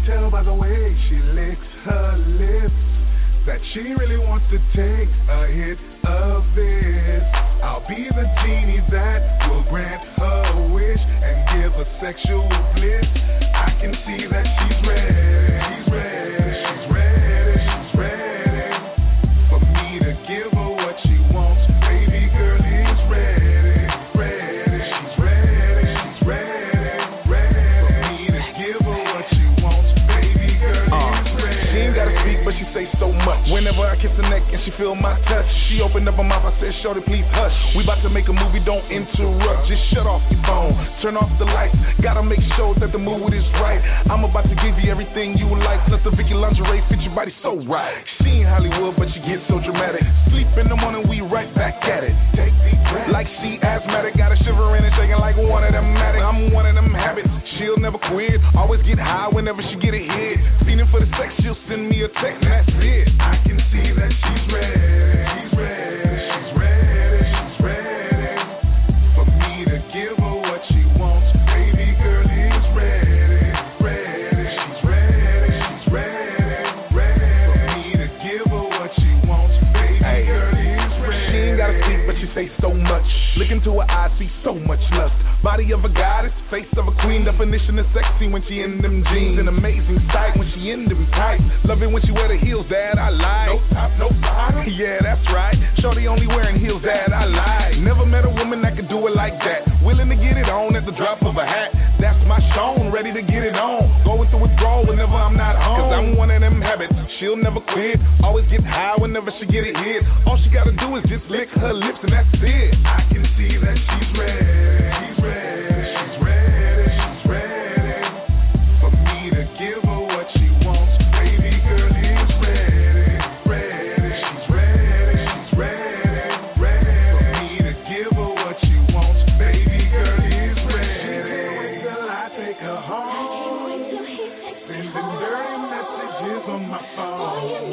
tell by the way she licks her lips that she really wants to take a hit of this. I'll be the genie that will grant her wish and give her sexual bliss. I can see that she's ready, she's ready, she's ready, she's ready for me to give her what she wants. Baby girl is ready, ready, she's ready, she's ready, ready for me to give her what she wants. Baby girl is ready. She ain't gotta speak, but she say so much. Whenever I kiss her neck and she feel my touch, she opened up her mouth, I said, shorty, please hush. We about to make a movie, don't interrupt. Just shut off your phone, turn off the lights. Gotta make sure that the mood is right. I'm about to give you everything you like. Let the Vicky lingerie fit your body so right. She ain't Hollywood, but she gets so dramatic. Sleep in the morning, we right back at it. Take deep breath. Like she asthmatic, got a shivering and shaking like one of them Matic. I'm one of them habits, she'll never quit. Always get high whenever she get a hit. Feeling for the sex, she'll send me a text and that's it. I can see that she's ready, she's ready, she's ready, she's ready for me to give her what she wants. Baby girl is ready, ready, she's ready, she's ready, ready for me to give her what she wants. Baby girl is ready. She ain't gotta speak, but she say so much. Look into her eyes, see so much lust. Body of a goddess, face of a queen. Definition of sexy when she in them jeans. An amazing sight when she in them tights. Love it when she wear the heels that I like. No top, no bottom. Yeah, that's right. Shorty only wearing heels that I like. Never met a woman that could do it like that. Willing to get it on at the drop of a hat. That's my Sean, ready to get it on. Going through withdrawal whenever I'm not home. Cause I'm one of them habits, she'll never quit. Always get high whenever she get it hit. All she gotta do is just lick her lips and that's it. I can see that she's ready, she's ready, she's ready, she's ready for me to give her what she wants. Baby girl is ready, ready, she's ready, she's ready, ready for me to give her what she wants. Baby girl is ready. Till I take her home, sending dirty messages on my phone.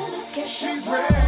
She's ready.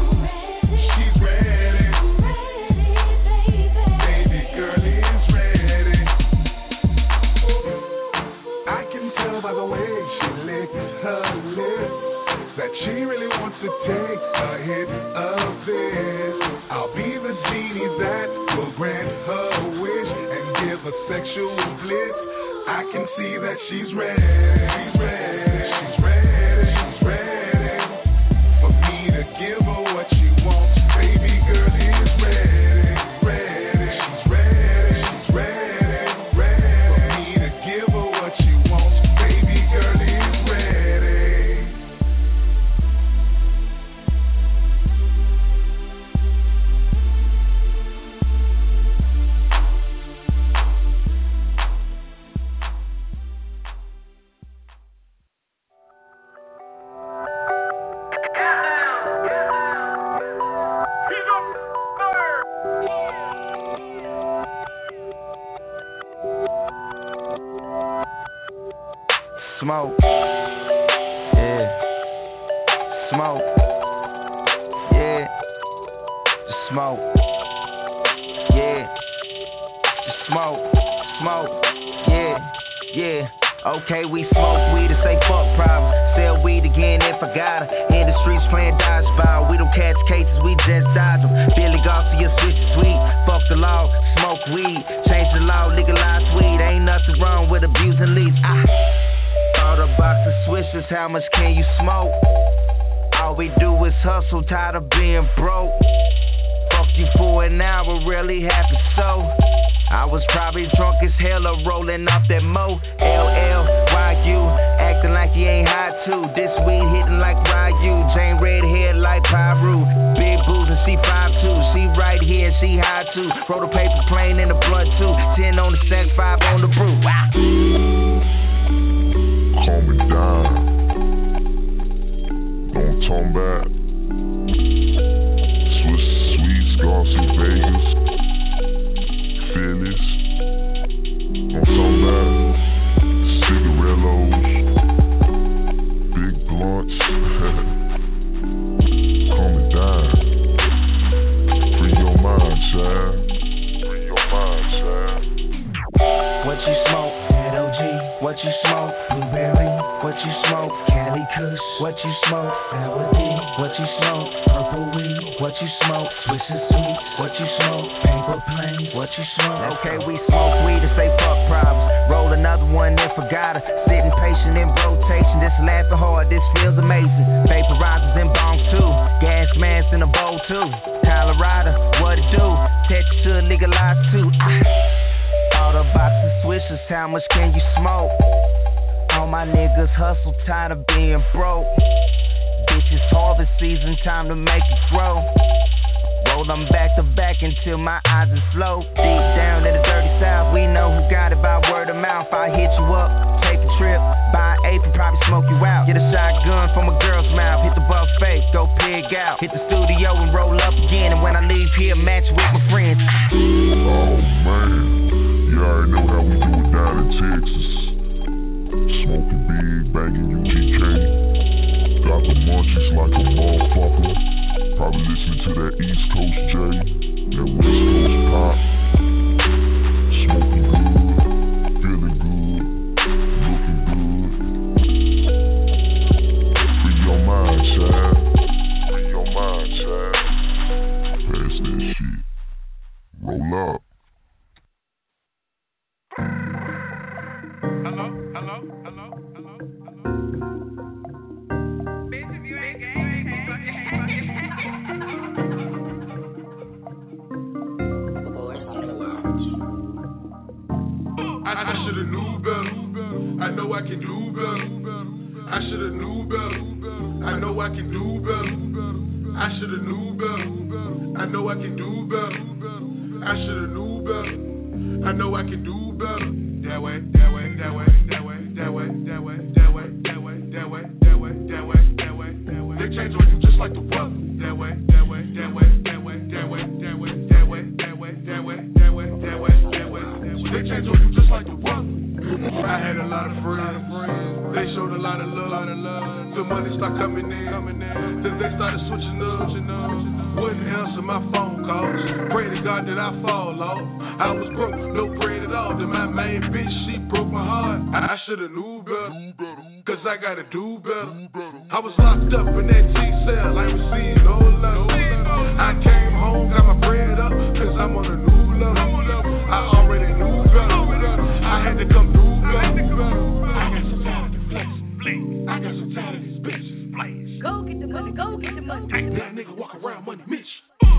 That she really wants to take a hit of this. I'll be the genie that will grant her wish and give her sexual bliss. I can see that she's ready, she's ready, she's ready, she's ready for me to give her what she wants. Baby girl is ready, ready, she's ready, she's ready, ready for me to give her what she wants. Baby girl is ready. Smoke, yeah, smoke, yeah, just smoke, yeah, just smoke, yeah. Okay, we smoke weed and say fuck problem. Sell weed again if I got her. In the streets playing dodgeball. We don't catch cases, we just dodge them. Billy Garcia switch to sweet. Fuck the law, smoke weed. Change the law, legalize weed. Ain't nothing wrong with abusing leads. Bought a box of swishers, how much can you smoke? All we do is hustle, tired of being broke. Fuck you for an hour, really happy so. I was probably drunk as hell or rolling off that Mo. LLYU, acting like you ain't high too. This weed hitting like Ryu. Jane red hair like Pyru. Big booze and she 5'2". She right here and she high too. Roll the paper plane in the blood too. 10 on the sack, 5 on the brew. Calm it down. Don't turn back. Swiss sweets, Scars in Vegas. Phillies. Don't turn back. Cigarillos. Big blunts. Calm it down. Free your mind, child. Free your mind, child. What you smoke? What you smoke? Blueberry. What Okay, we smoke weed to say fuck problems. Roll another one if I gotta. Sitting patient in rotation, just laughing hard, this feels amazing. Vaporizers in bong too, gas masks in a bowl too. Colorado, what it do? Texas should legalize too. All the boxes switches, how much can you smoke? All my niggas hustle, tired of being broke. Bitches harvest season, time to make it grow. Roll them back to back until my eyes are slow. Deep down in the dirty south, we know who got it by word of mouth. I hit you up, take a trip, buy an ape and probably smoke you out. Get a shotgun from a girl's mouth, hit the buffet, go pig out. Hit the studio and roll up again, and when I leave here, match with my friends. Oh man, you already know how we do it down in Texas. Smoking big, banging UGK. Got the munchies like a motherfucker. Probably listening to that East Coast J, that West Coast pop. Smoking good, feeling good, looking good. Free your mind, child. Free your mind, child. Pass that shit. Roll up. Hello, hello, hello, hello, hello. Bitch, if you ain't gay, I should've knew better. I know I can do better. I should've knew better. I know I can do better. I should've knew better. I know I can do better. I should've knew better. I know I can do better. That way, that way, that way, that way, that way, that way, that way, that way, that way, that way, that way, that way, that way. They change on you just like the weather. That way, that way, that way, that way, that way, that way, that way, that way, that way, that way, that way, that way. They change on you just like the weather. I had a lot of friends. They showed a lot of love. The money started coming in. Then they started switching up. Wouldn't answer my phone calls. Pray to God that I fall off. I was broke, no bread at all. Then my main bitch, she broke my heart. I should've knew better. Cause I gotta do better. I was locked up in that T-cell. I ain't received no love. I came home, got my bread up. Cause I'm on a new level. I already knew better. I had to come through better. I got some time to flex. I got some time to these bitches flash. Go get the money, go get the money. Now nigga walk around money Mitch.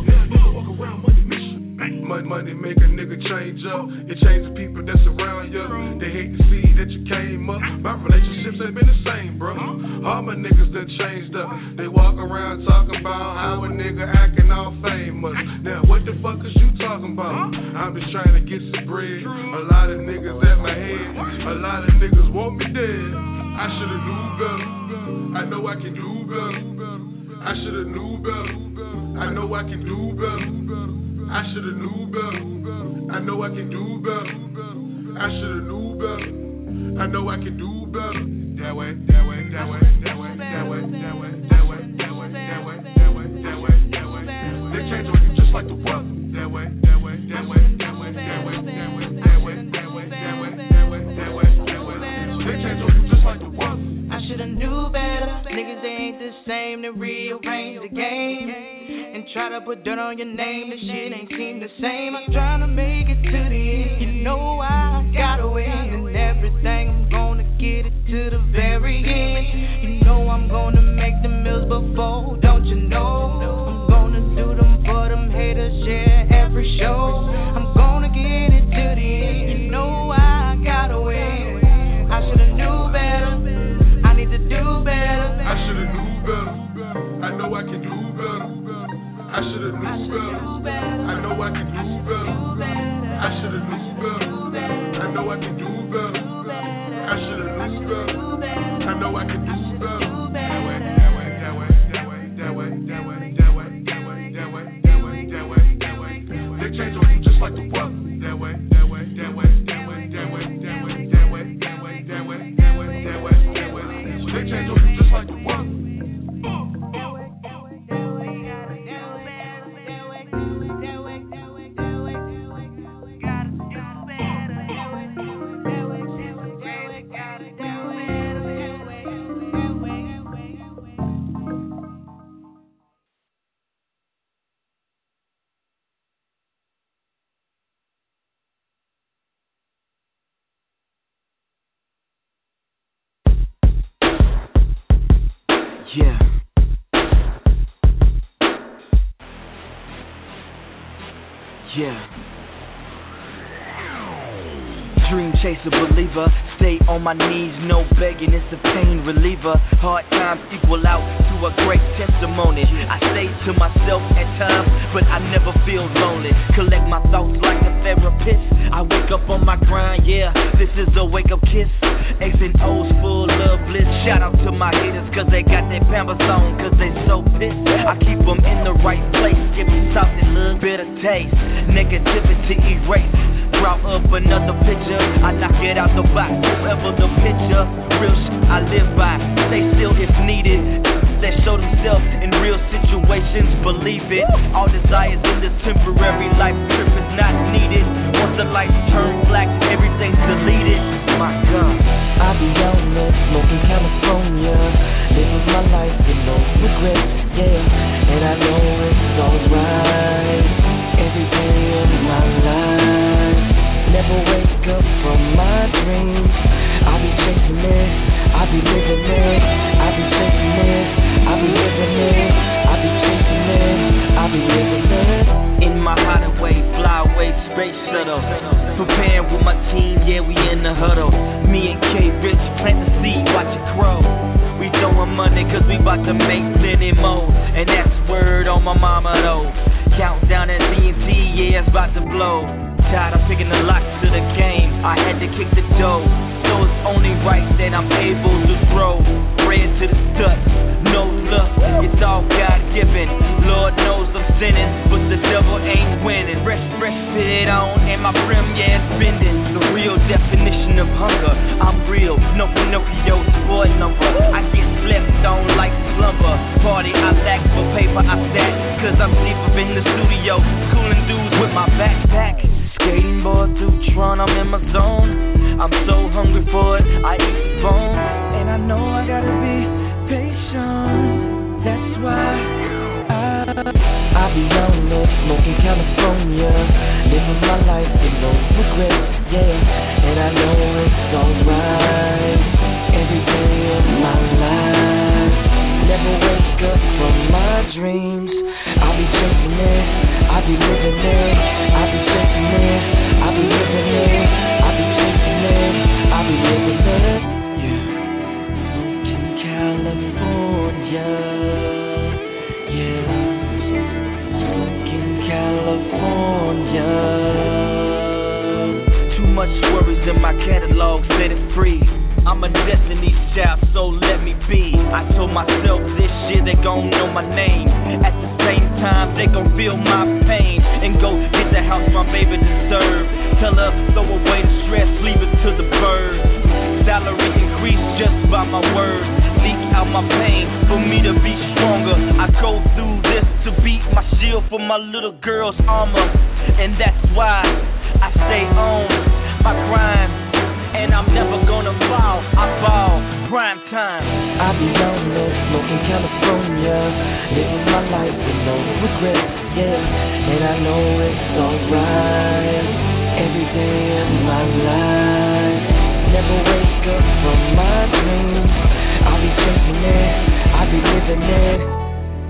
Money make a nigga change up. It changes people that's around you. They hate to see that you came up. My relationships ain't been the same, bro. All my niggas done changed up. They walk around talking about how a nigga acting all famous. Now what the fuck is you talking about? I'm just trying to get some bread. A lot of niggas at my head. A lot of niggas want me dead. I should've knew better. I know I can do better. I should've knew better. I know I can do better. I should've knew better. I know I can do better. I should've knew better. I know I can do better. That way, that way, that way, that way, that way, that way, that way, that way, that way, that way, that way, that way. They change on you just like the weather. That way, that way, that way, that way, that way, that way, that way, that way, that way, that way, that way, that way. They change on you just like the weather. I should've knew better. Niggas they ain't the same. They rearrange the game and try to put dirt on your name. This shit ain't seem the same. I'm trying to make it to the end. You know I gotta win and everything. I'm gonna get it to the very end. You know I'm gonna make the meals before. Don't you know? I'm gonna do them for them haters. Share every show. I'm gonna get it to the end. You know I gotta win. I should've knew better. I need to do better. I should've knew better. I know I can do better. I should've knew better. I know I can do better. I should've knew better. I know I can do better. I should've knew better. I know I can do better. That way, that way, that way, that way, that way, that way, that way, that way, that way, that way, that way, that way. They change on you just like the weather. That way, that way, that way, that way, that way, that way, that way, that way, that way, that way, that way, that way. They change on you just like the weather. Yeah. Yeah. Dream chaser, believer. Stay on my knees, no begging, it's a pain reliever. Hard times equal out to a great testimony. I say to myself at times, but I never feel lonely. Collect my thoughts like a therapist. I wake up on my grind, yeah, this is a wake-up kiss. X and O's full of bliss. Shout out to my haters, cause they got their Pampers on, cause they so pissed. I keep them in the right place, give me something, little bitter taste. Negativity erase. Drop up another picture, I knock it out the box, whoever the picture. Real shit I live by, stay still if needed. That show themselves in real situations, believe it. All desires in this temporary life trip is not needed. Once the lights turn black, everything's deleted. My God, I be on this, smoking California, living my life with no regrets, yeah. And I know it's alright, every day of my life. Never wake up from my dreams. I be chasing it, I be living it. I be chasing it, I be living it. I be chasing it, I be living it. In my hideaway, fly away, space shuttle. Preparing with my team, yeah, we in the huddle. Me and K Rich plant the seed, watch it grow. We throwing money cause we bout to make plenty more. And that's word on my mama though. Countdown at BNT, yeah, it's about to blow. Tired of picking the locks to the game, I had to kick the dough. So it's only right that I'm able to throw bread to the studs, no luck, it's all God-given. Lord knows I'm sinning, but the devil ain't winning. Rest it on, and my brim, yeah, it's bending. The real definition of hunger, I'm real, no Pinocchio sport number. I get slept on like slumber. Party, I lack for paper, I stack, cause I'm deep up in the studio, schooling dudes with my backpack. Skating board through Tron, I'm in my zone. I'm so hungry for it, I eat the bone. And I know I gotta be patient. That's why I be on this, smoking California, living my life with no regrets, yeah. And I know it's alright, every day of my life. Never wake up from my dreams. I be chasing it, I be living it. I be chasing it, I be living it. I be chasing it, I be living it. Yeah, smoking California. Yeah, smoking California. too much worries in my catalog, set it free. I'm a Destiny's Child, so let me be. I told myself this year they gon' know my name. At the same time, they gon' feel my pain. And go get the house my baby deserves. Tell her, throw away the stress, leave it to the birds. Salary increase just by my words. Leak out my pain for me to be stronger. I go through this to beat my shield for my little girl's armor. And that's why I stay on my grind. And I'm never gonna fall, I ball, prime time. I be on this, smoking California, living my life with no regrets, yeah. And I know it's alright, every day of my life. Never wake up from my dreams. I be chasing it, I be living it.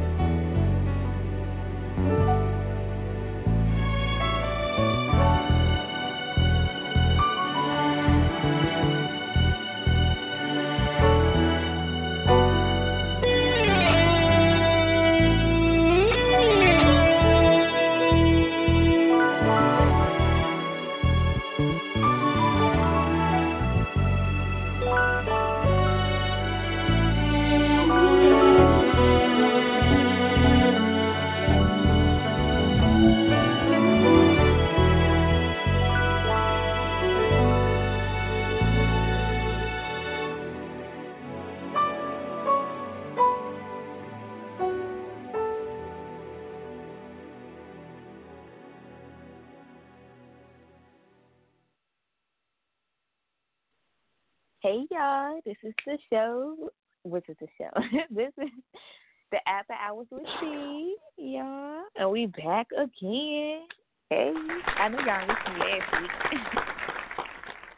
Hey y'all, this is the show. Which is the show? This is the After Hours with T, y'all. And we back again. Hey, I know y'all missed me last week.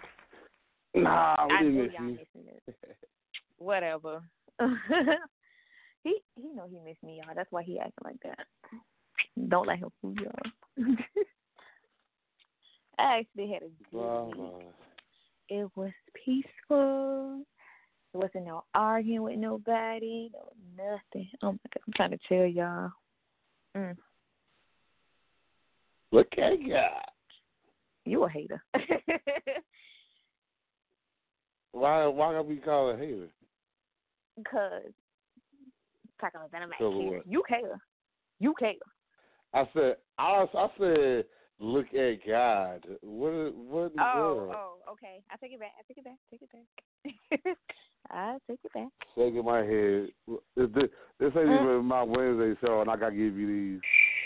Nah, we I didn't know miss y'all you. missing it. Whatever. he know he missed me, y'all. That's why he acting like that. Don't let him fool y'all. I actually had a good week. It was peaceful. There wasn't no arguing with nobody, no nothing. Oh my God, I'm trying to tell y'all. Look at God. You a hater. Why gotta be called a hater? Because talking about that, I'm So hater. what? You care. You care. I said, look at God. What in the world? Oh, okay. I take it back. I take it back. Shaking my head. This ain't even my Wednesday show, and I gotta give you these.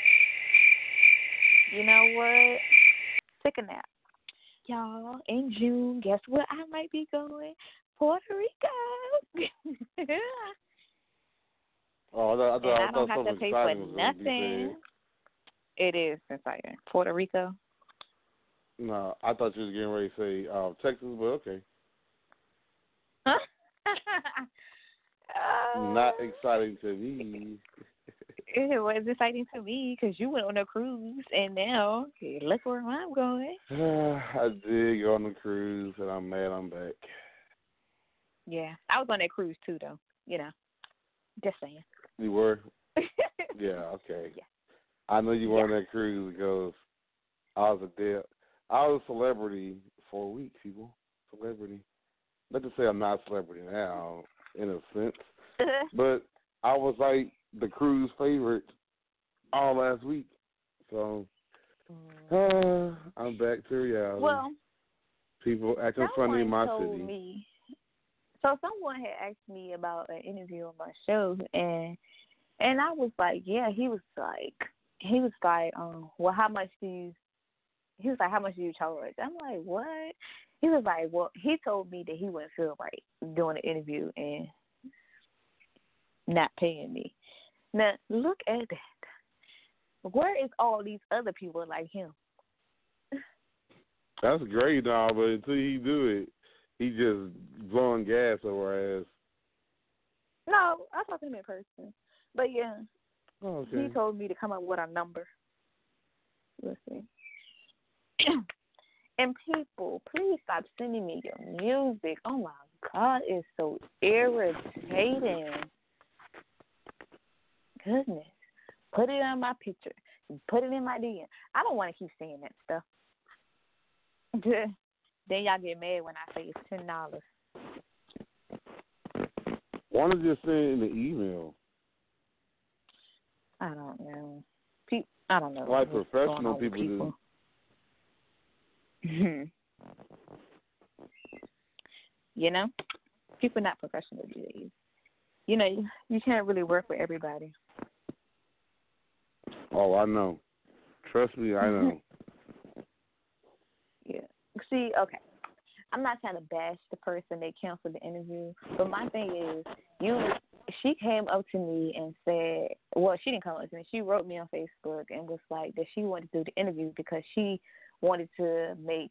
You know what? Take a nap. Y'all, in June, guess where I might be going? Puerto Rico. Oh, I don't have to something pay exciting for was gonna be nothing. said. It is exciting. Puerto Rico. No, I thought you was getting ready to say Texas, but okay. Not exciting to me. It was exciting to me because you went on a cruise, and now look where I'm going. I did go on the cruise, and I'm mad I'm back. Yeah, I was on that cruise too, though. You know, just saying. You were? Yeah, okay. Yeah. I know you were on that cruise because I was a celebrity for a week, people. Celebrity. Not to say I'm not a celebrity now, in a sense, but I was like the cruise favorite all last week. So I'm back to reality. Well, people acting funny in my city. Me, so someone had asked me about an interview on my show, and I was like, yeah. He was like, well, how much do you charge? I'm like, what? He was like, well, he told me that he wouldn't feel right doing an interview and not paying me. Now, look at that. Where is all these other people like him? That's great, now, but until he do it, he just blowing gas over our ass. No, I talked to him in person. But, yeah, oh, okay. He told me to come up with a number. Let's see. And people, please stop sending me your music. Oh, my God, it's so irritating. Goodness. Put it on my picture. Put it in my DM. I don't want to keep saying that stuff. Then y'all get mad when I say it's $10. Why don't you just send it in the email? I don't know. I don't know. Like professional people do. You know, people not professional these days. You know, you can't really work with everybody. Oh, I know. Trust me, I know. Yeah. See, okay. I'm not trying to bash the person that canceled the interview, but my thing is, she came up to me and said, well, she didn't come up to me. She wrote me on Facebook and was like that she wanted to do the interview because she wanted to make,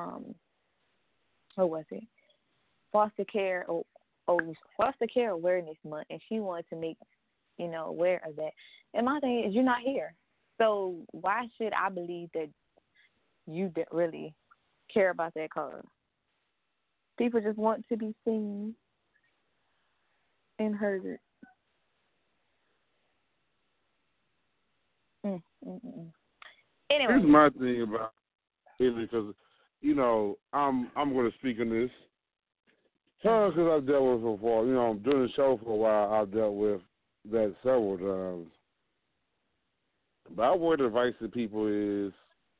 what was it? Foster care awareness month, and she wanted to make, aware of that. And my thing is, you're not here, so why should I believe that you didn't really care about that cause? People just want to be seen and heard. Anyway, here's my thing about it because, I'm going to speak on this. Because I've dealt with it before. Doing the show for a while, I've dealt with that several times. My word of advice to people is,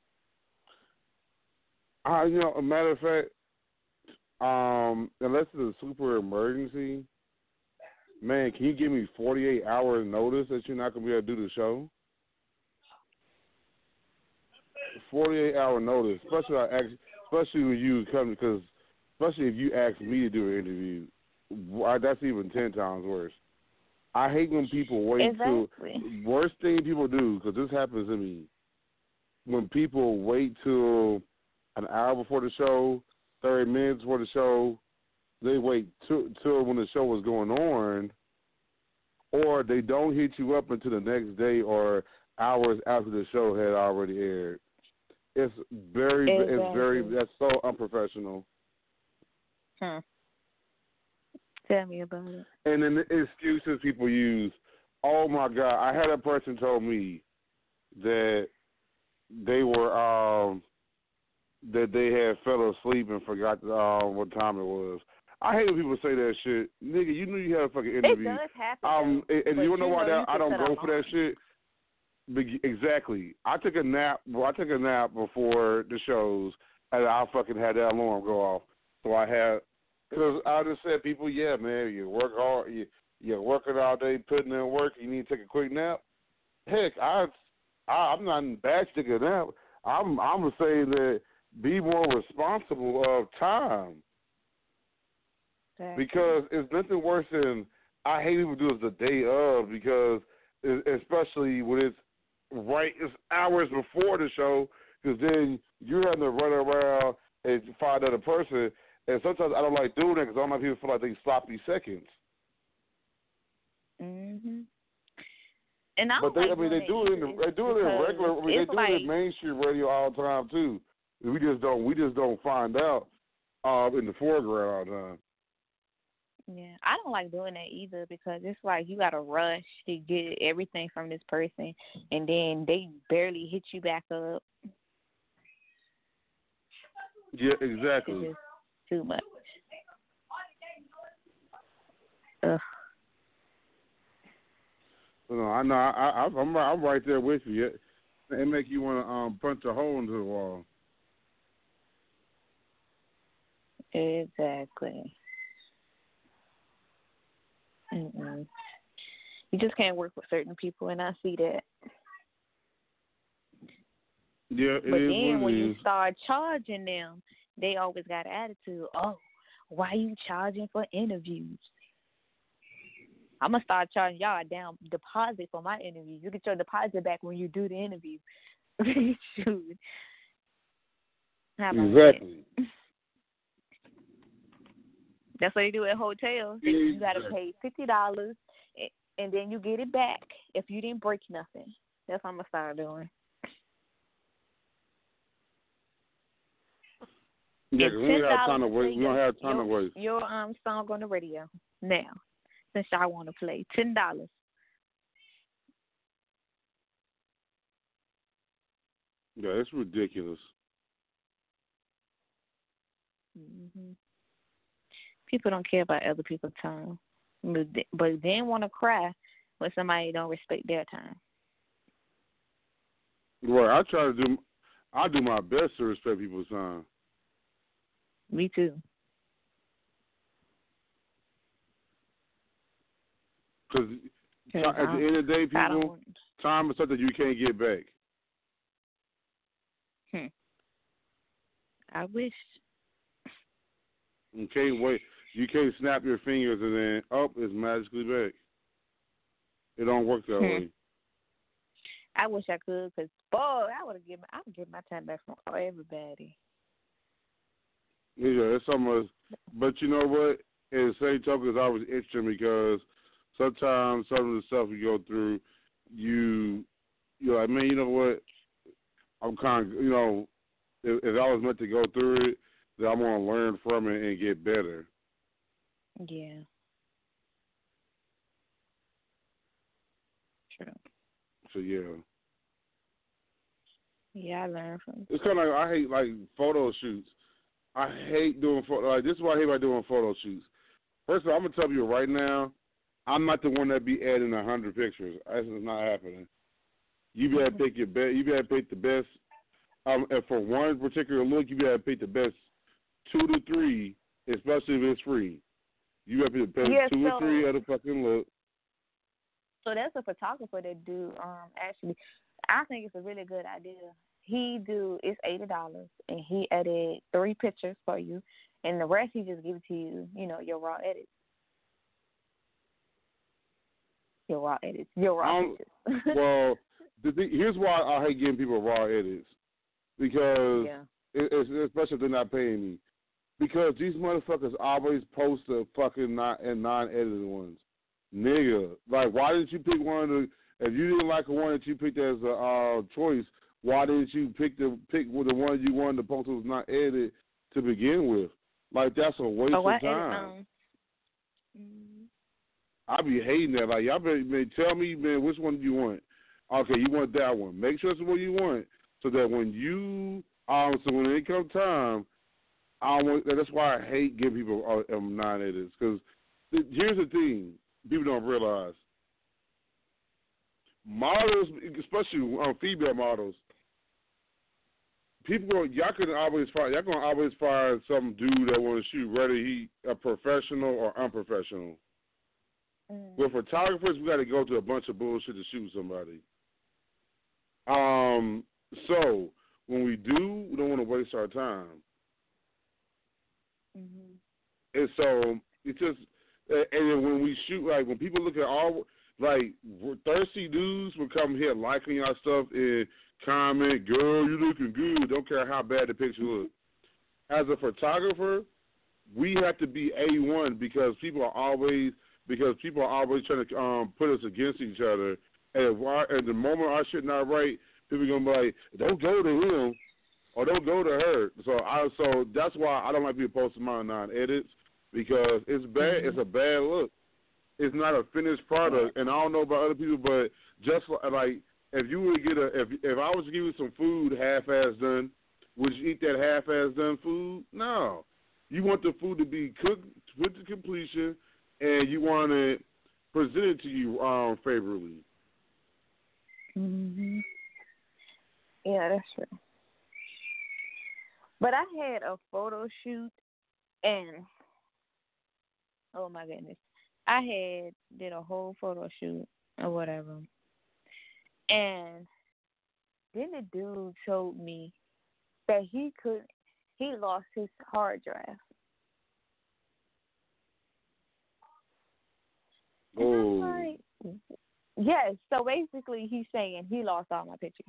a matter of fact, unless it's a super emergency, man, can you give me 48 hours notice that you're not going to be able to do the show? 48-hour notice, especially when you come, because especially if you ask me to do an interview, that's even 10 times worse. I hate when people wait till, worst thing people do, because this happens to me, when people wait till an hour before the show, 30 minutes before the show, they wait till when the show was going on, or they don't hit you up until the next day or hours after the show had already aired. It's that's so unprofessional. Tell me about it. And then the excuses people use. Oh my God! I had a person told me that they were that they had fell asleep and forgot what time it was. I hate when people say that shit. Nigga, you knew you had a fucking interview. It does happen. And you know why I don't go for that shit? Exactly. I took a nap. Well, I took a nap before the shows, and I fucking had that alarm go off. So I had, because I just said, people, yeah, man, you work hard, you're working all day, putting in work. You need to take a quick nap. Heck, I'm not in bad to take a nap. I'm gonna say that be more responsible of time. Exactly. Because it's nothing worse than I hate people do it the day of, because especially when it's hours before the show, because then you're having to run around and find another person. And sometimes I don't like doing that because I don't like people feel like they sloppy seconds. Mhm. And I but they, like I mean, they do it in regular. I mean, they do it in mainstream radio all the time too. We just don't find out in the foreground all the time. Yeah, I don't like doing that either, because it's like you got to rush to get everything from this person, and then they barely hit you back up. Yeah, exactly. It's just too much. Ugh. No, I know. I'm right there with you. It make you want to punch a hole into the wall. Exactly. Mm-mm. You just can't work with certain people, and I see that. Yeah, but then when you start charging them, they always got an attitude. Oh, why are you charging for interviews? I'm going to start charging y'all a down deposit for my interview. You get your deposit back when you do the interview. Shoot. How about exactly. That? That's what they do at hotels. You got to pay $50, and then you get it back if you didn't break nothing. That's what I'm going to start doing. Yeah, because we don't have time to waste. We don't have time to waste. Your song on the radio now, since y'all want to play. $10. Yeah, it's ridiculous. Mm-hmm. People don't care about other people's time, but then want to cry when somebody don't respect their time. Right, I do my best to respect people's time. Me too. Because at the end of the day, people, time is something you can't get back. I wish. You can't wait. You can't snap your fingers and then it's magically back. It don't work that way. I wish I could, because I would give my time back from everybody. Yeah, it's almost. But you know what? In the same token, it's always interesting because sometimes some of the stuff you go through, you're like, man, you know what? I'm kind of, if I was meant to go through it, then I'm going to learn from it and get better. Yeah. True. So, yeah. Yeah, I learned from it. It's kind of like, I hate, like, photo shoots. I hate doing this is why I hate about doing photo shoots. First of all, I'm going to tell you right now, I'm not the one that be adding 100 pictures. This is not happening. You better pick your best. You better pick the best. And for one particular look, you better pick the best 2 to 3, especially if it's free. You better pick the best 2 or 3 of the fucking look. So that's a photographer that do actually. I think it's a really good idea. It's $80, and he edit 3 pictures for you, and the rest he just gives to you. Your raw edits. Your raw edits. Pictures. Well, here's why I hate giving people raw edits, because especially if they're not paying me, because these motherfuckers always post the fucking non-edited ones. nigga, like, why didn't you pick one of the? If you didn't like the one that you picked as a choice, why didn't you pick the one you wanted the post was not edited to begin with? Like, that's a waste of time. I be hating that. Like, y'all better tell me, man, which one do you want? Okay, you want that one. Make sure it's the one you want, so that when you so when it comes time, that's why I hate giving people non-edits, because here's the thing people don't realize. Models, especially female models, y'all can always find some dude that want to shoot, whether he a professional or unprofessional. With photographers, we got to go through a bunch of bullshit to shoot somebody. So when we don't want to waste our time. And so it's just, and then when we shoot, like when people look at all, like thirsty dudes will come here liking y'all stuff and comment, girl, you looking good. Don't care how bad the picture looks. As a photographer, we have to be A1 because people are always trying to put us against each other. And the moment our shit not right, people are gonna be like, don't go to him or don't go to her. So that's why I don't like people posting my non-edits, because it's bad. It's a bad look. It's not a finished product, and I don't know about other people, but just like if you were to get if I was to give you some food half-ass done, would you eat that half-ass done food? No. You want the food to be cooked to completion, and you want it presented to you favorably. Yeah, that's true. But I had a photo shoot, and oh my goodness, I did a whole photo shoot or whatever, and then the dude told me that he lost his hard drive. And I'm like, yes. So basically, he's saying he lost all my pictures.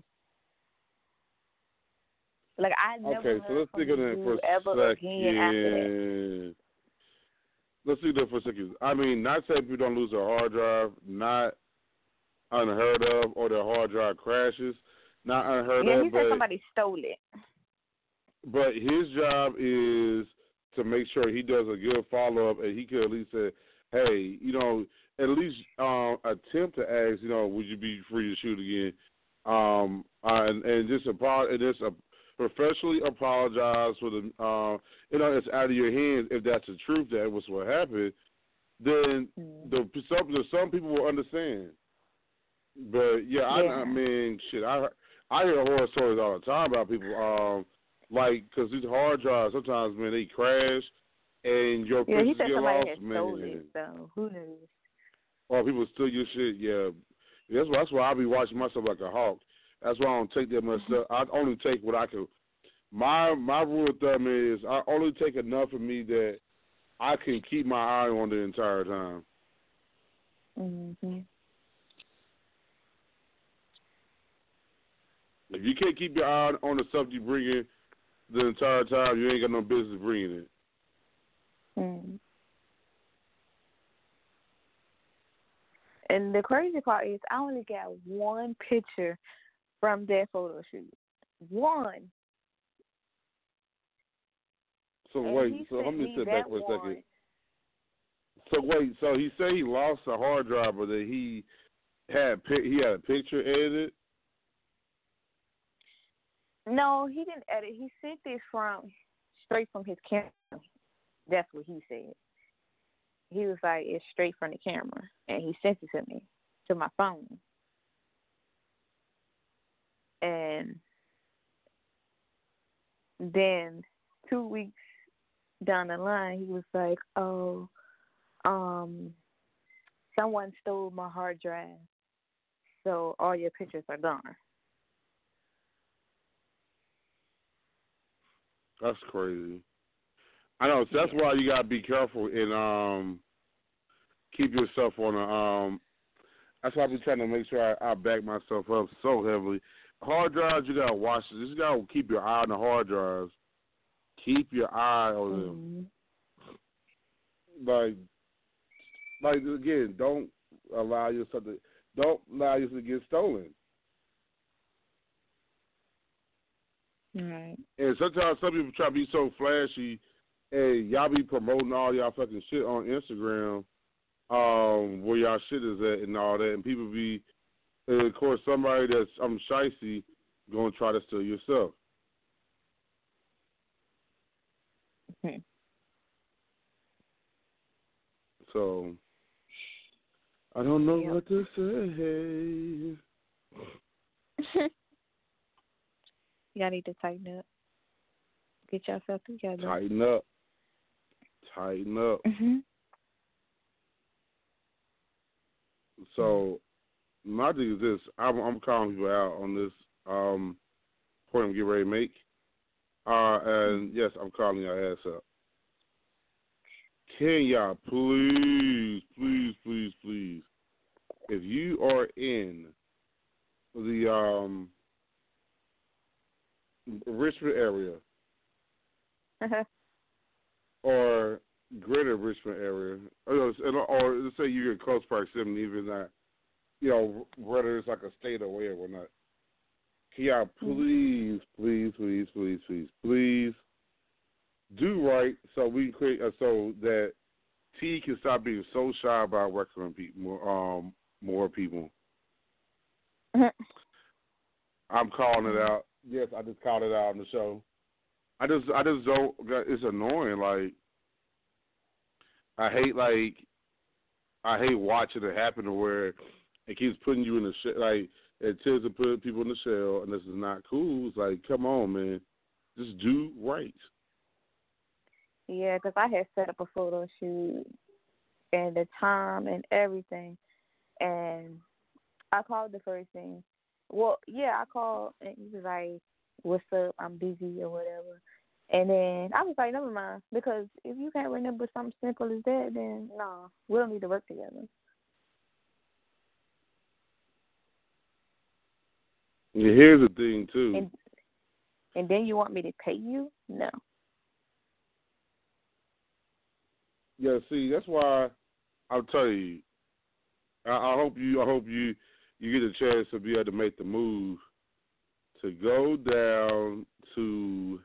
Like, I never heard from you ever again after that. Let's do that for a second. I mean, not saying people don't lose their hard drive, not unheard of, or their hard drive crashes, not unheard of. Yeah, he said somebody stole it. But his job is to make sure he does a good follow-up, and he could at least say, hey, at least attempt to ask, would you be free to shoot again? And just professionally apologize for the, it's out of your hands. If that's the truth, that was what happened, then some people will understand. But yeah. I mean, shit, I hear horror stories all the time about people, because these hard drives sometimes, man, they crash and your pictures get lost, man. Stole it, so who knows? Or people steal your shit, yeah. That's why I be watching myself like a hawk. That's why I don't take that much stuff. I only take what I can. My rule of thumb is I only take enough of me that I can keep my eye on the entire time. If you can't keep your eye on the stuff you bring in the entire time, you ain't got no business bringing it. And the crazy part is I only got one picture from that photo shoot. One. So let me sit back for a second. So he said he lost a hard drive, but that he had a picture edited? No, he didn't edit. He sent this straight from his camera. That's what he said. He was like, it's straight from the camera. And he sent it to me, to my phone. And then 2 weeks down the line, he was like, someone stole my hard drive. So all your pictures are gone. That's crazy. I know. So that's why you gotta be careful and keep yourself on a. That's why I be trying to make sure I back myself up so heavily. Hard drives, you gotta watch it. You just gotta keep your eye on the hard drives. Keep your eye on them. Like, like again, don't allow yourself to get stolen. Right. And sometimes some people try to be so flashy, and y'all be promoting all y'all fucking shit on Instagram, where y'all shit is at and all that, and people be, and of course, somebody that's shicey gonna try to steal your stuff. So I don't know what to say. Y'all need to tighten up. Get yourself together. Tighten up. Mm-hmm. So my thing is this: I'm calling people out on this point I'm getting ready to make. And yes, I'm calling your ass up. Can y'all please, if you are in the Richmond area or greater Richmond area, or let's say you're in close proximity, even that, whether it's like a state away or whatnot, can y'all please do right so we can create so that T can stop being so shy about welcoming people, more people. I'm calling it out. Yes, I just called it out on the show. I just don't. It's annoying. Like I hate watching it happen to where it keeps putting you in the like it tends to put people in the shell, and this is not cool. It's like, come on, man, just do right. Yeah, because I had set up a photo shoot and the time and everything, and I called the first thing. Well, yeah, I called and he was like, "What's up? I'm busy or whatever." And then I was like, "Never mind," because if you can't remember something simple as that, then no, we don't need to work together. Yeah, here's the thing too. And then you want me to pay you? No. Yeah, see, that's why I'll tell you. I hope you get a chance to be able to make the move to go down to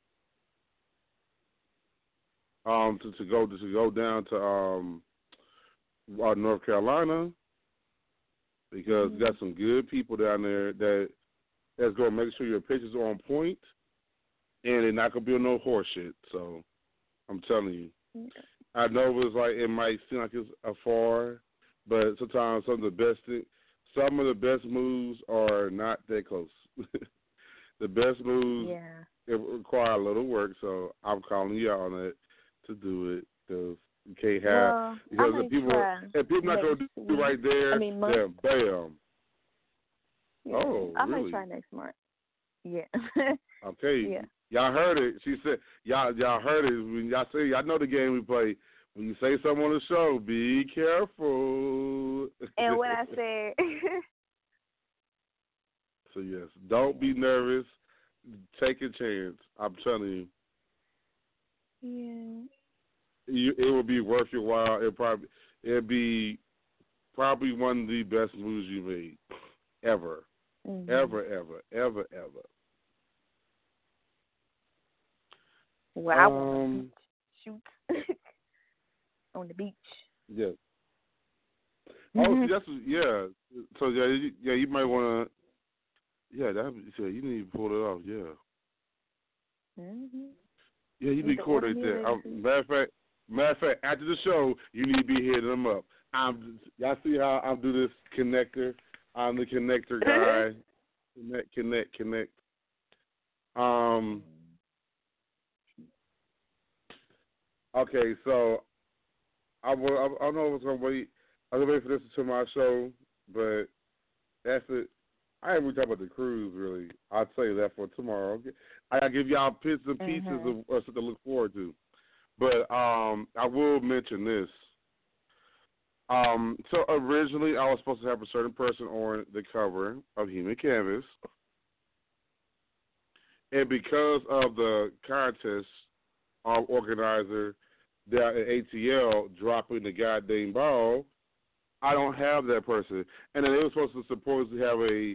go down to North Carolina, because got some good people down there that's gonna make sure your pictures are on point, and they're not gonna be on no horse shit. So I'm telling you. I know it might seem like it's afar, but sometimes some of the best moves are not that close. The best moves it require a little work, so I'm calling you out on it to do it, because you can't have because if people not gonna do right there, then bam. Yeah. Oh, I really? might try next month. Yeah. Okay. Yeah. Y'all heard it. She said, y'all heard it. When y'all say, y'all know the game we play. When you say something on the show, be careful. And what I said. So, yes, don't be nervous. Take a chance. I'm telling you. Yeah. It will be worth your while. It'll be probably one of the best moves you made ever. Ever. Well, I want to shoot on the beach. Yeah. Oh, that's So you might want to. Yeah, you need to pull it off. Yeah. Yeah, you need to coordinate that. Matter of fact, after the show, you need to be hitting them up. Y'all see how I do this connector? I'm the connector guy. Connect. Okay, so I don't know if I was gonna wait. I was waiting for this to my show, but that's it. I ain't really talking about the cruise, really. I'll tell you that for tomorrow. Okay? I'll give y'all bits and pieces of something to look forward to. But I will mention this. So originally, I was supposed to have a certain person on the cover of Human Canvas. And because of the contest organizer down at ATL dropping the goddamn ball. I don't have that person. And then they were supposed to supposedly have a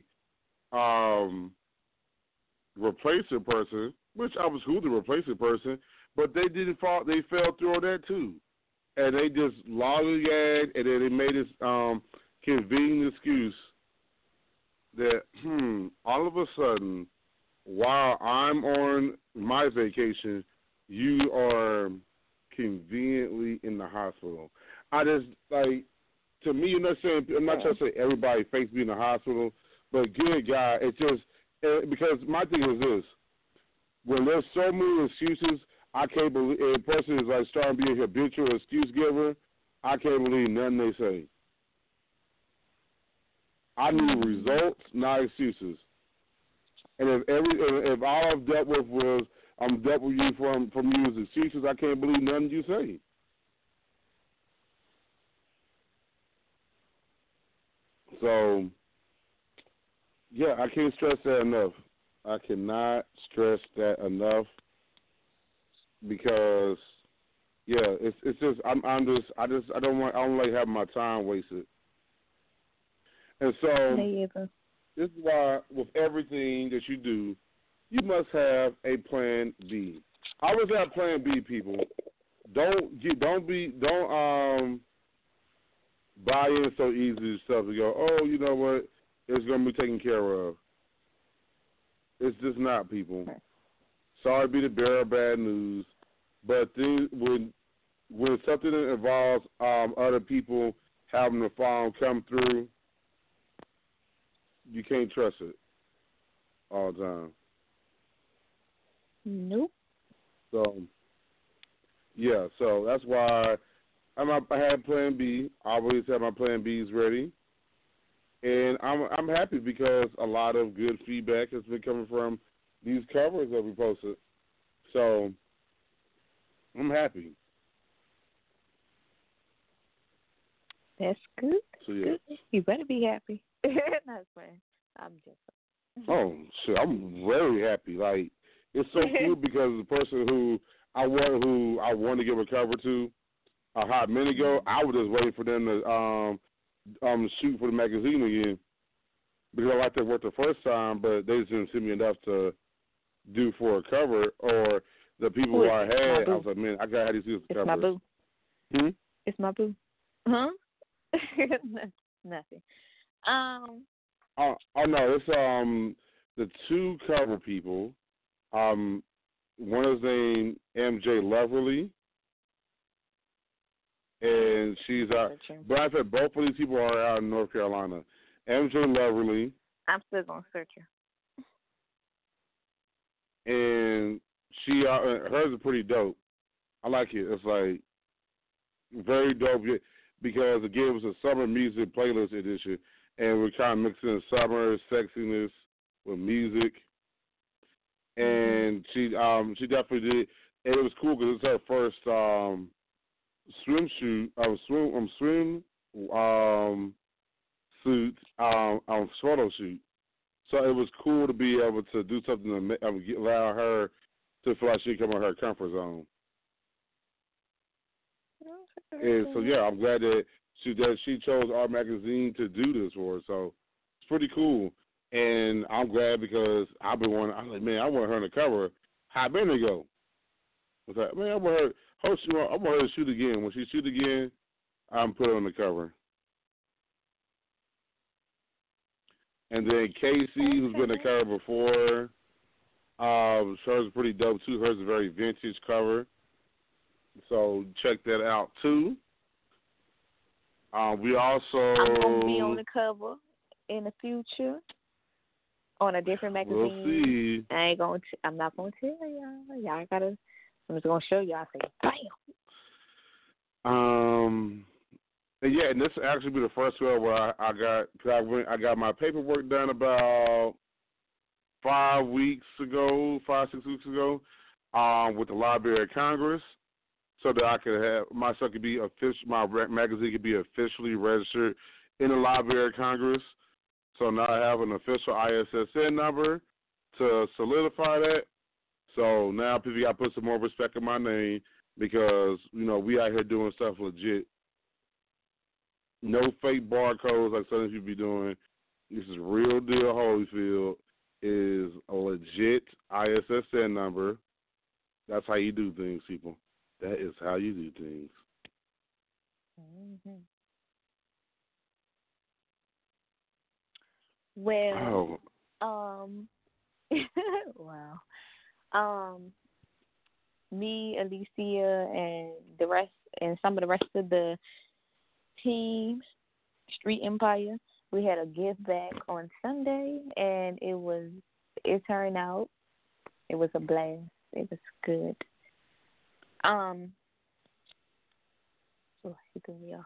replacer person, which I was cool to replace a person, but they didn't fall. They fell through on that too, and they just lollygagged, and then they made this convenient excuse that all of a sudden, while I'm on my vacation, you are conveniently in the hospital. I just like, to me, I'm not trying to say everybody fakes being in the hospital, but good God, it's just because my thing is this: when there's so many excuses, I can't believe a person is like starting to be a habitual excuse giver. I can't believe nothing they say. I need results, not excuses. And if all I've dealt with was I'm dealt with you from you as excuses, I can't believe nothing you say. So, yeah, I can't stress that enough. I cannot stress that enough because, yeah, it's just I don't like having my time wasted. And so this is why with everything that you do, you must have a plan B. Always have plan B, people. Don't buy in so easy to stuff and go, oh, you know what, it's going to be taken care of. It's just not, people. Sorry to be the bearer of bad news, but when something that involves other people having the phone come through, you can't trust it all the time. Nope. So, yeah, so that's why I had plan B. I always have my plan Bs ready. And I'm happy because a lot of good feedback has been coming from these covers that we posted. So, I'm happy. That's good. So, yeah. Good. You better be happy. That's fine. I'm just. Oh, shit, I'm very happy. Like, it's so cool because the person who I want to give a cover to a hot minute ago, I was just waiting for them to shoot for the magazine again because I liked their work the first time, but they just didn't see me enough to do for a cover. Or the people who I had, I was like, man, I got to have these covers. It's my boo. It's my boo. Huh? Nothing. Oh no, it's the two cover people. One is named MJ Loverly, and she's out. But I said both of these people are out in North Carolina. MJ Loverly. I'm still gonna search her. And hers is pretty dope. I like it. It's like very dope because again, it was a summer music playlist edition, and we're kind of mixing summer sexiness with music. And she definitely did. And it was cool because it's her first swim suit photo shoot. So it was cool to be able to do something to allow her to feel like she can come out of her comfort zone. And so yeah, I'm glad that she chose our magazine to do this for her. So it's pretty cool. And I'm glad because I've been wanting. I'm like, man, I want her on the cover. Hot minute ago. I was like, man, I want her to shoot again. When she shoot again, I'm put her on the cover. And then Casey, who's been on the cover before, hers is pretty dope too. Hers is a very vintage cover. So check that out too. We also. I'm gonna be on the cover in the future. On a different magazine. We'll see. I'm not gonna tell y'all. Y'all gotta. I'm just gonna show y'all. Say, bam. And yeah, and this will actually be the first one where I got my paperwork done about 5 weeks ago, 5-6 weeks ago, with the Library of Congress, so that I could have my magazine could be officially registered in the Library of Congress. So now I have an official ISSN number to solidify that. So now people got to put some more respect in my name. because we out here doing stuff legit. No fake barcodes like some people be doing. This is real deal. Holyfield is a legit ISSN number. That's how you do things, people. That is how you do things. Mm-hmm. Well, wow. Me, Alicia, and the rest, and some of the rest of the team, Street Empire, we had a give back on Sunday, and it turned out, it was a blast. It was good. Oh, he threw me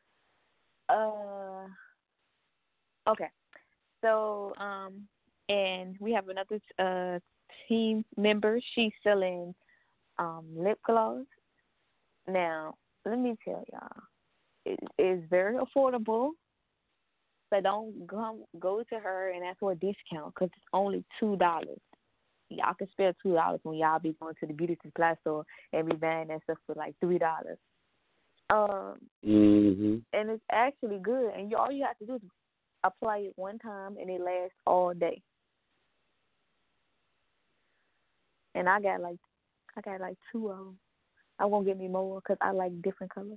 off. Okay. So, and we have another team member. She's selling lip gloss. Now, let me tell y'all, it is very affordable. So don't go to her and ask for a discount because it's only $2. Y'all can spare $2 when y'all be going to the beauty supply store and be buying that stuff for like $3. Mm-hmm. And it's actually good. And all you have to do is apply it one time, and it lasts all day. And I got like 2 of them. I won't get me more because I like different colors.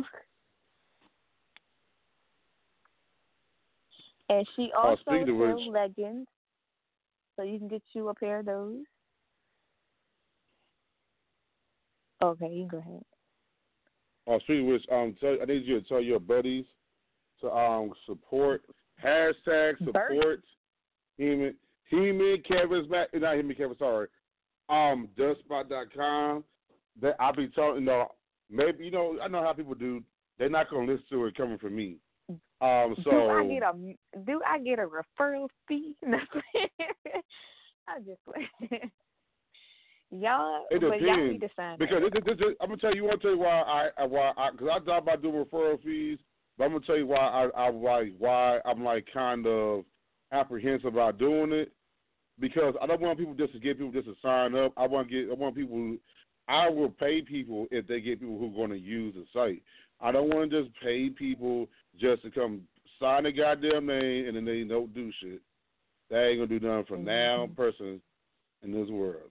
And she also sells leggings, so you can get you a pair of those. Okay, you go ahead. Speaking of which, I need you to tell your buddies to support #support Heman Kevin not Heman Kevin, sorry. Dustspot.com. That I'll be telling maybe I know how people do. They're not gonna listen to it coming from me. So do I get a referral fee? I'm just playing. Y'all, it depends. Y'all need to sign because I'm gonna tell you. Why because I thought about doing referral fees, but I'm gonna tell you why I'm like kind of apprehensive about doing it, because I don't want people just to get people just to sign up. I want people. I will pay people if they get people who are going to use the site. I don't want to just pay people just to come sign a goddamn name and then they don't do shit. That ain't gonna do nothing for now person in this world.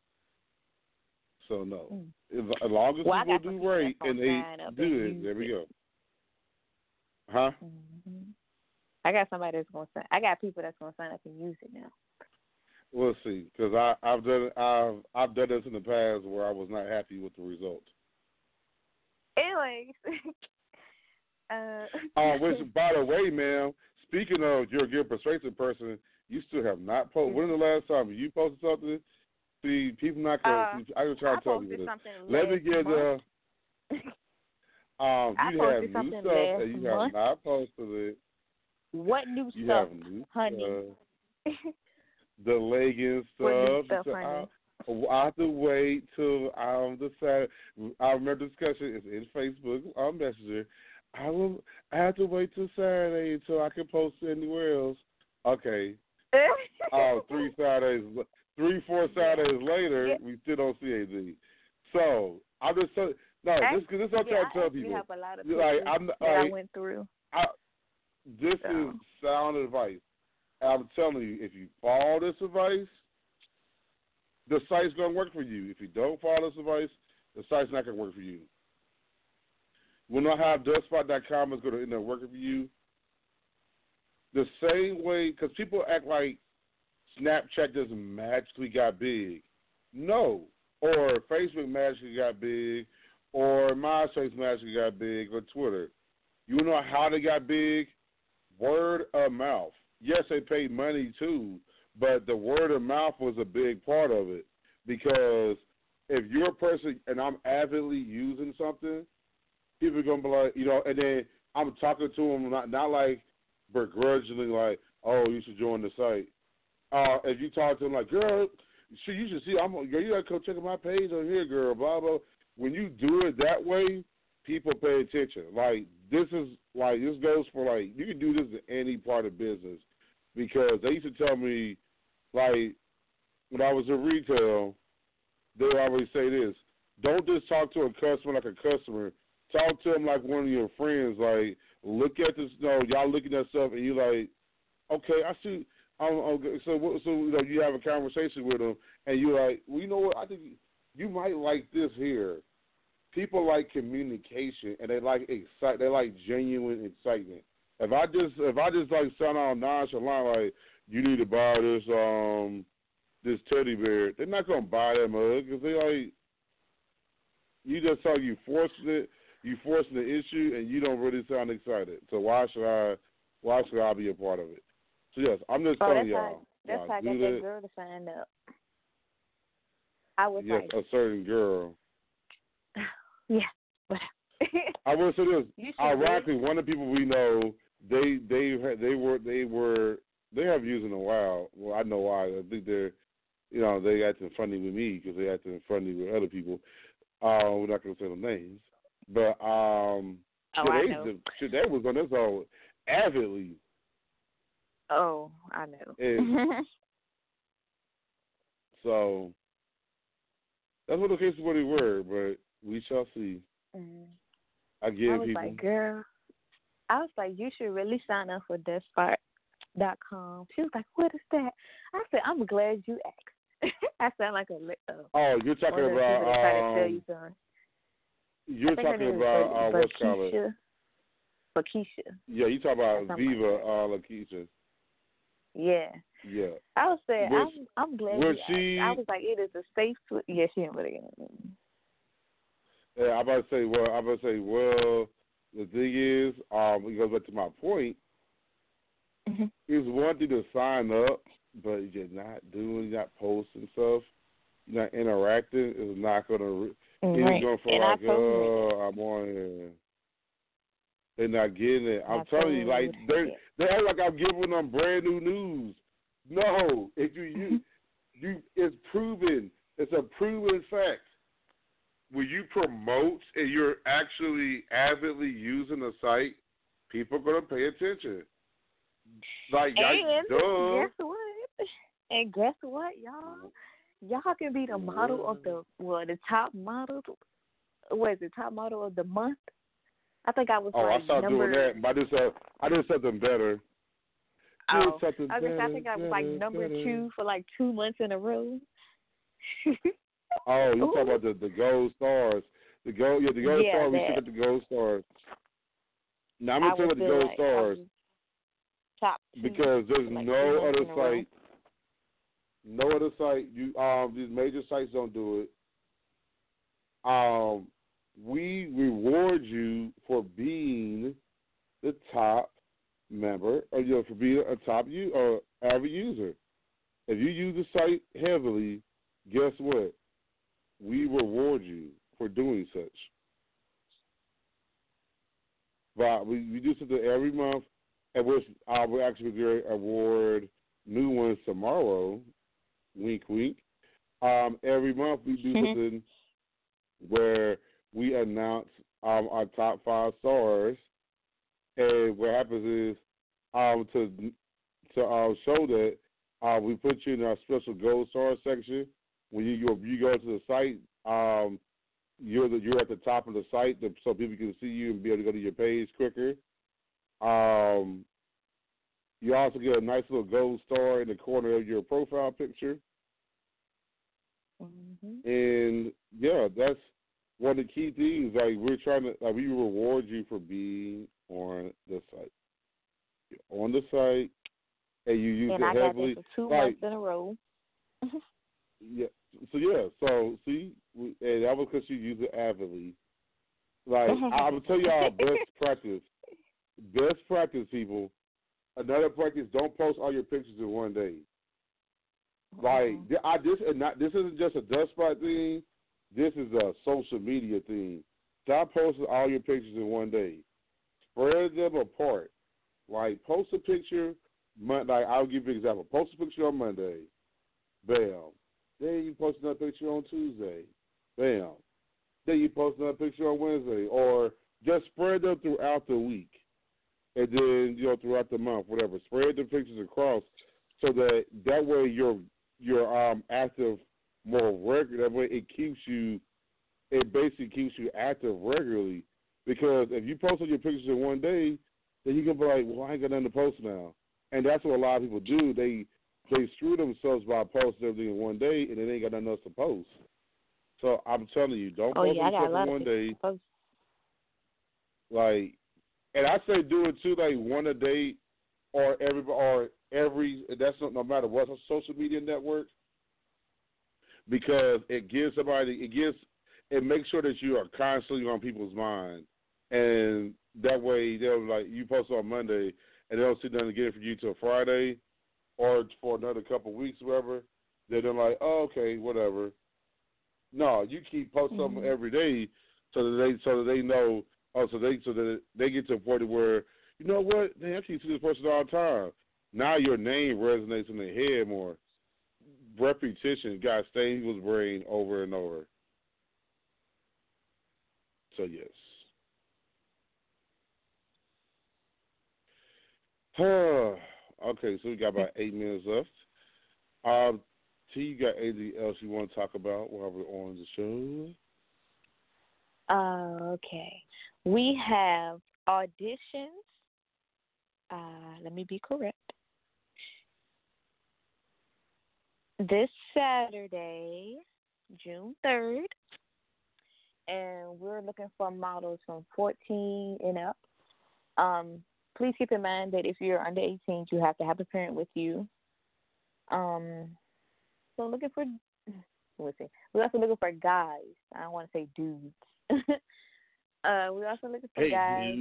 So no, as long as people do right and they do it, there we go. Huh? Mm-hmm. I got somebody that's gonna sign. I got people that's gonna sign up and use it now. We'll see, because I've done this in the past where I was not happy with the result. Anyways, which by the way, ma'am, speaking of you're a good persuasive person, you still have not posted. When is the last time you posted something? See, people not going. I was trying to tell people this. Let me get you have new stuff and you have not posted it. What new you stuff, have new honey? The leggings stuff. What new stuff, honey? I have to wait till the Saturday. I remember the discussion. It's in Facebook on Messenger. I have to wait till Saturday until I can post it anywhere else. Okay. 3-4 Saturdays later, we still don't see anything. So I'm just this is what I'm trying to tell people. Have a lot of I went through. This is sound advice. I'm telling you, if you follow this advice, the site's going to work for you. If you don't follow this advice, the site's not going to work for you. We'll not have Dustspot.com is going to end up working for you. The same way, because people act like Snapchat just magically got big. No. Or Facebook magically got big, or MySpace magically got big, or Twitter. You know how they got big? Word of mouth. Yes, they paid money too, but the word of mouth was a big part of it, because if you're a person and I'm avidly using something, people are going to be like, and then I'm talking to them not like begrudgingly like, oh, you should join the site. If you talk to them like, girl, you should see, you got to come check out my page on here, girl, blah, blah. When you do it that way, people pay attention. This goes for, you can do this in any part of business, because they used to tell me, when I was in retail, they would always say this, Don't just talk to a customer like a customer. Talk to them like one of your friends. Like, look at this. Y'all looking at stuff, and you like, okay, I see. Okay, so you have a conversation with them, and you're like, well, you know what? I think you might like this here. People like communication, and they like They like genuine excitement. If I just like sound all nonchalant, like you need to buy this teddy bear, they're not gonna buy that mug because they like. You just saw you forcing it. You forcing the issue, and you don't really sound excited. So why should I be a part of it? So yes, I'm just telling y'all. That's how I got that girl to sign up. I was like, a certain girl. Yeah. I will say this. Ironically, one of the people we know, they have used in a while. Well, I know why. I think they acting funny with me because they acting funny with other people. We're not gonna say the names, but I know. That was on this whole avidly. Oh, I know. So that's what the case of what they were, but we shall see. I was like, girl, I was like, you should really sign up for DeathSpark.com. She was like, what is that? I said, I'm glad you asked. I sound like you're talking about you're talking about what's called Lakeisha. Yeah, you talking about Viva Lakeisha. Yeah. Yeah. I was saying, I'm glad you asked. I was like, it is a safe. Yeah, she didn't really. Yeah, I'm about to say, the thing is, it goes back to my point. It's one thing to sign up, but you're not posting stuff, you're not interacting. It's not going to. It's going for I'm on here. They're not getting it. I'm telling you, like they act like I'm giving them brand new news. No, if you it's proven. It's a proven fact. When you promote and you're actually avidly using the site, people are going to pay attention. Like, guess what? And guess what, y'all? Y'all can be the model of the top model. What is it? Top model of the month? I think I was I stopped doing that. I did something better. I think I was like number 2 for like 2 months in a row. Oh, you talking about the gold stars? The gold stars. We should get the gold stars. Now I'm gonna tell you about the gold stars top 2 because there's no other site. No other site. These major sites don't do it. We reward you for being the top member, or for being a top average user. If you use the site heavily, guess what? We reward you for doing such. But we do something every month, and we're actually going to award new ones tomorrow. Wink, wink. Every month we do something where we announce our top 5 stars, and what happens is to show that we put you in our special gold star section. When you go to the site, you're at the top of the site, so people can see you and be able to go to your page quicker. You also get a nice little gold star in the corner of your profile picture. And yeah, that's one of the key things. Like we reward you for being on the site. You're on the site, and you use it heavily. And I got this for 2 months in a row. Yeah. So see, and that was because you use it avidly. Like I will tell y'all, best practice. Best practice, people. Another practice: don't post all your pictures in one day. Like this isn't just a DeathSpark thing. This is a social media thing. Stop posting all your pictures in one day. Spread them apart. Like post a picture. Like I'll give you an example. Post a picture on Monday. Bam. Then you post another picture on Tuesday. Bam. Then you post another picture on Wednesday. Or just spread them throughout the week. And then, throughout the month, whatever. Spread the pictures across so that way you're active more regular. That way it keeps you it basically keeps you active regularly. Because if you post on your pictures in one day, then you can be like, well, I ain't got nothing to post now. And that's what a lot of people do. They screw themselves by posting everything in one day, and then they ain't got nothing else to post. So I'm telling you, don't post yourself in one day. Like, and I say do it too, like one a day, or every. That's no matter what social media network, because it makes sure that you are constantly on people's mind, and that way they'll like you post on Monday, and they don't see nothing again for you till Friday, or for another couple of weeks, whatever. Then they're like, oh, okay, whatever. No, you keep posting something every day, so that they know. Oh, so that they get to a point where, you know what, they actually see this person all the time. Now your name resonates in their head more. Repetition got stay in people's brain over and over. So yes. Okay, so we got about 8 minutes left. T, you got anything else you want to talk about while we're on the show? Okay. We have auditions. Let me be correct. This Saturday, June 3rd, and we're looking for models from 14 and up. Please keep in mind that if you're under 18, you have to have a parent with you. So looking for, we're also looking for guys. I don't want to say dudes. We're also looking for guys.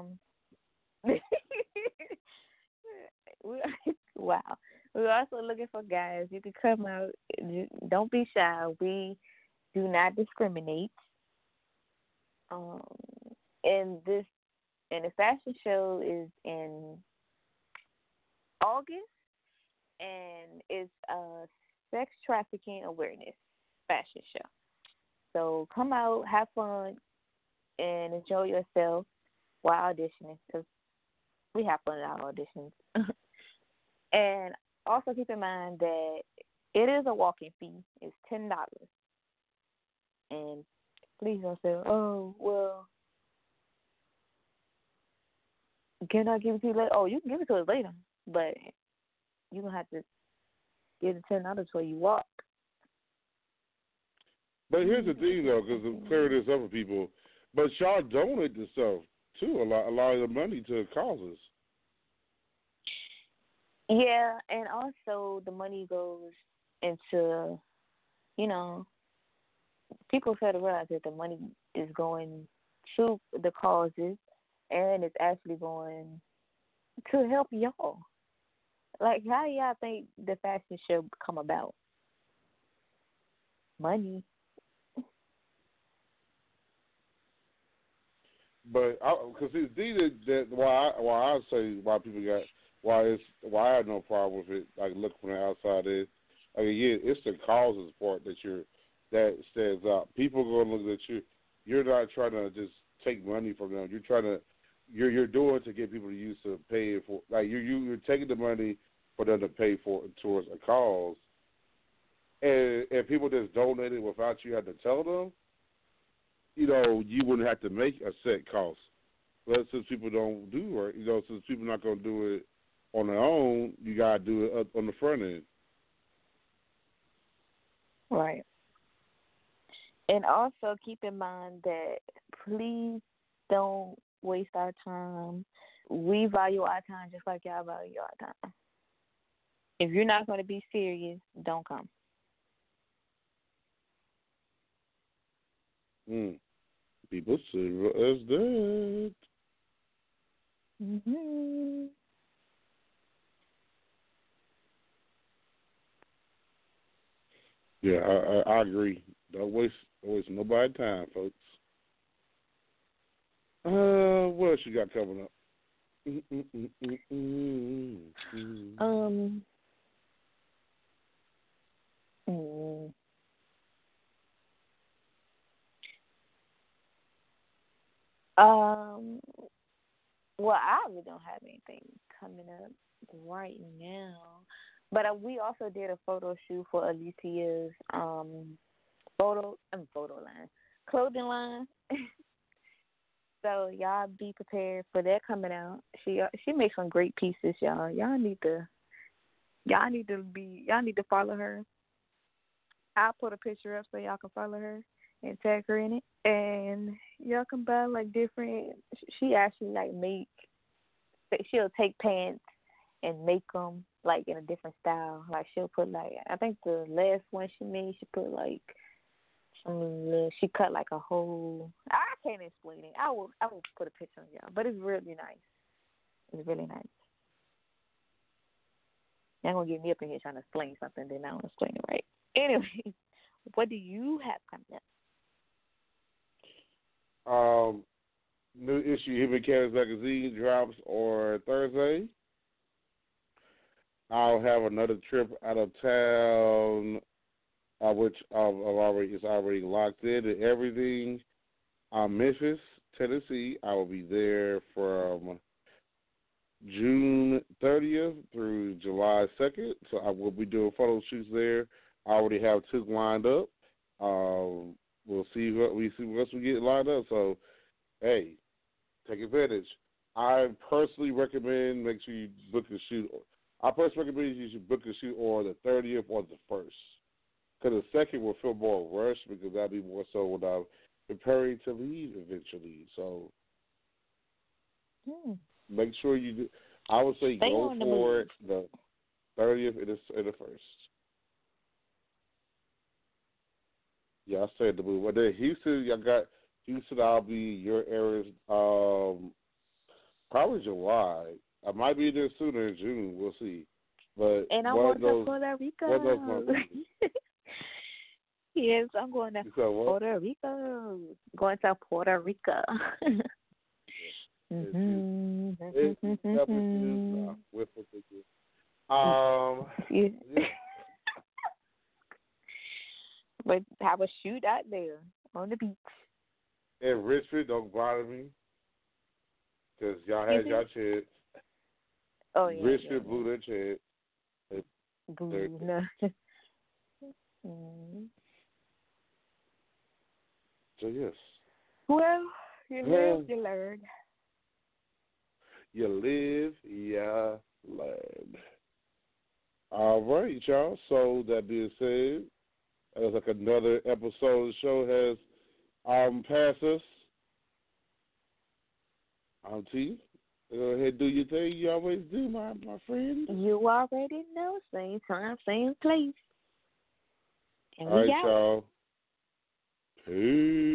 Wow. We're also looking for guys. You can come out. Don't be shy. We do not discriminate. And the fashion show is in August, and it's a sex trafficking awareness fashion show. So come out, have fun, and enjoy yourself while auditioning, because we have fun at our auditions. And also keep in mind that it is a walk-in fee. It's $10. And please don't say, oh, well, can I give it to you later? Oh, you can give it to us later, but you're going to have to give the $10 before you walk. But here's the thing, though, because I'm clearing this up for people. But y'all donate this stuff, too, a lot of the money to causes. Yeah, and also the money goes into, people fail to realize that the money is going to the causes, and it's actually going to help y'all. Like, how do y'all think the fashion show come about? Money. But because it's needed that why I say why I have no problem with it. Like look from the outside is, it's the causes part that stands out. People are gonna look at you. You're not trying to just take money from them. You're doing it to get people to use to pay for. Like you're taking the money for them to pay for towards a cause. And if people just donate it without you having to tell them, you wouldn't have to make a set cost. But since people don't do it, since people are not going to do it on their own, you got to do it up on the front end. Right. And also keep in mind that please don't waste our time. We value our time just like y'all value our time. If you're not going to be serious, don't come. People serious as that. Mm-hmm. Yeah, I agree. Don't waste nobody's time, folks. What else you got coming up? Well, I really don't have anything coming up right now, but we also did a photo shoot for Alicia's photo line clothing line. So y'all be prepared for that coming out. She makes some great pieces, y'all. Y'all need to follow her. I'll put a picture up so y'all can follow her and tag her in it. And y'all can buy like different. She actually she'll take pants and make them like in a different style. Like she'll put like, I think the last one she made, she put like she cut like a whole. I can't explain it. I will put a picture on y'all, but it's really nice. It's really nice. Y'all gonna get me up in here trying to explain something, then I don't explain it right. Anyway, what do you have coming up? New issue Hit Mechanics Magazine drops on Thursday. I'll have another trip out of town, which is already locked in and everything. Memphis, Tennessee. I will be there from June 30th through July 2nd. So I will be doing photo shoots there. I already have 2 lined up. We'll see what we get lined up. So, hey, take advantage. I personally recommend make sure you book a shoot. I personally recommend you should book a shoot on the 30th or the 1st. Because the 2nd will feel more rushed because that'll be more so when I'm preparing to leave eventually. So make sure you do. I would say go for it the 30th and the 1st. Yeah, I said the move. But then Houston, I'll be your areas probably July. I might be there sooner in June. We'll see. But and I'm going to Puerto Rico. Yes, I'm going to Puerto Rico. Going to Puerto Rico. But have a shoot out there on the beach. In Richmond, don't bother me. Because y'all had y'all chance. Oh, yeah. Richmond blew their chance. Boo, no. So, yes. Well, you live, you learn. You live, you learn. All right, y'all. So, that being said, as like another episode of the show has passed us. T, go ahead and do your thing. You always do, my friend. You already know. Same time, same place. And all right, y'all. Peace.